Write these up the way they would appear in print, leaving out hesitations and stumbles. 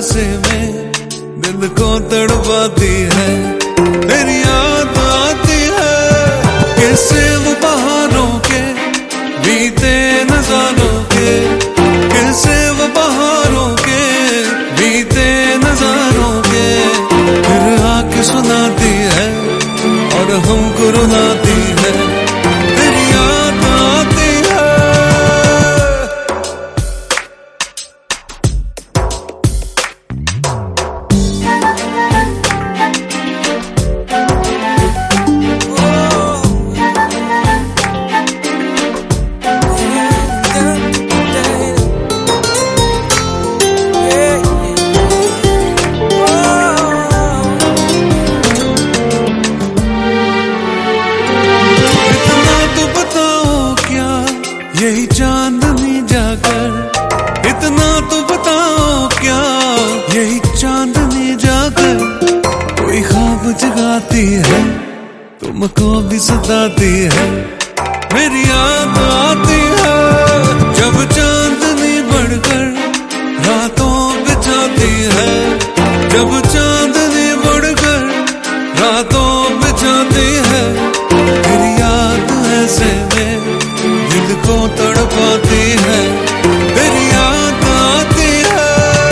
ऐसे में दिल को तड़पाती है। तेरी याद आती है कैसे वो बहारों के बीते नजारों के, कैसे वो बहारों के बीते नजारों के। फिर आके सुनाती है और हमको रुलाती है। तेरी याद आती है। यही चांदनी जाकर इतना तो बताओ क्या, यही चांदनी जाकर कोई ख्वाब जगाती है, तुमको भी सताती है। मेरी याद आती है जब चांदनी बढ़कर रातों बिछाती है, जब चांदनी बढ़कर रातों बिछाती है। मेरी याद ऐसे में दिल को तड़पाती है। तेरी याद आती है।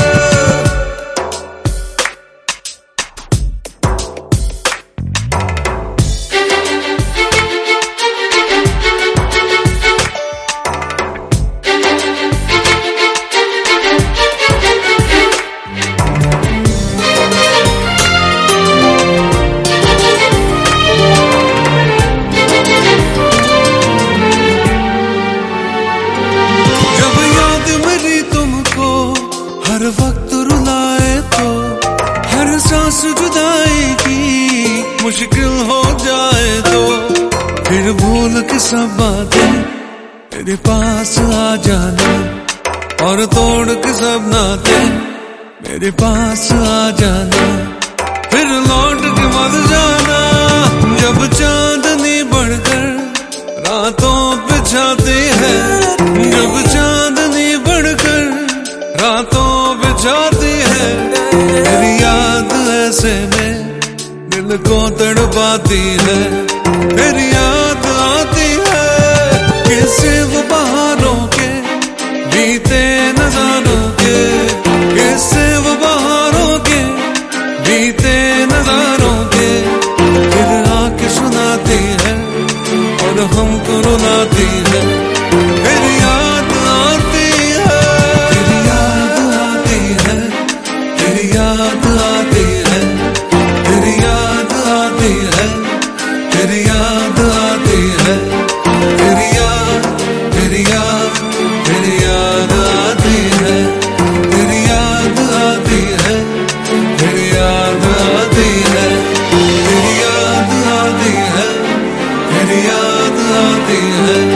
हर वक्त रुलाए तो हर सांस जुदाई की मुश्किल हो जाए तो फिर भूल के सब बातें मेरे पास आ जाना, और तोड़ के सब नाते मेरे पास आ जाना। फिर लौट के मत जाना जब चांदनी बढ़कर रातों बिछाती है, जब चांदनी बढ़कर रातों बिछाती है। तेरी याद ऐसे में दिल को तड़पाती है। तेरी याद आती है कैसे वो बहारों के बीते नजारों के, कैसे वो बहारों के बीते नजारों के। फिर आके सुनाती है और हमको रुलाती है। तेरी याद आती है। तेरी याद आती है। तेरी याद आती है। तेरी याद आती है। तेरी याद आती है। तेरी याद, तेरी याद, तेरी याद आती है। तेरी याद आती है। तेरी याद आती है। तेरी याद आती है। तेरी याद आती है।